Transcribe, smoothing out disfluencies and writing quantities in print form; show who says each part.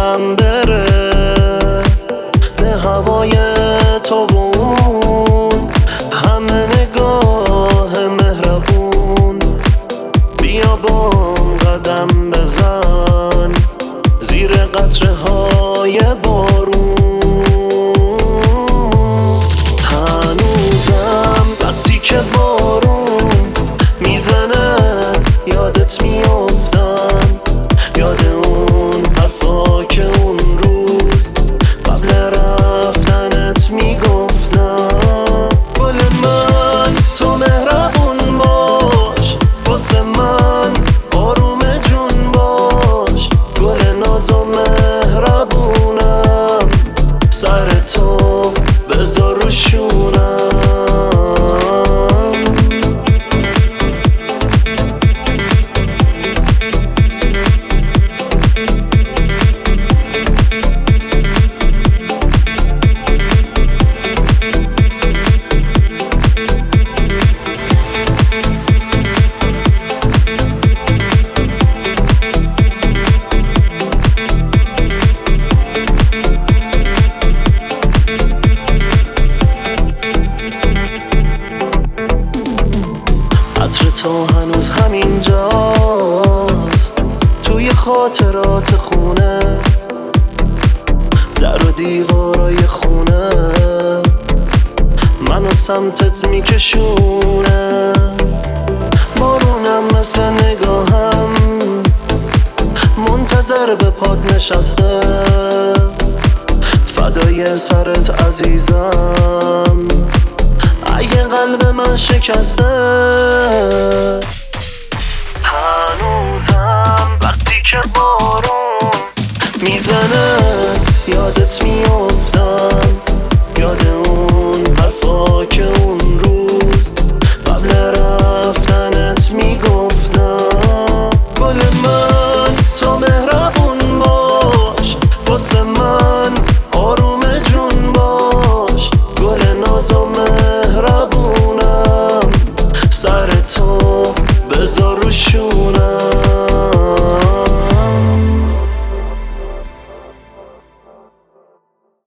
Speaker 1: یادم بره به هوای تو و اون همه نگاه مهربون. بیا بام قدم بزن زیر قطره های بارون. هنوزم وقتی که بارون میزنه یادت میافتم، یاد اون حرفا که اون روز قبل رفتنت میگفتم. گل من تو مهربون باش واسه من، آروم جون باش، گل ناز و مهربونم، سر تو بذار رو شونم. عطر تو هنوز همینجاست توی خاطرات خونه، در و دیوارای خونه منو سمتت میکشونه. بارونم مثل نگاهم منتظر به پات نشسته، فدای سرت عزیزم اگه قلب من شکسته. هنوزم وقتی که بارون میزنه یادت میافته،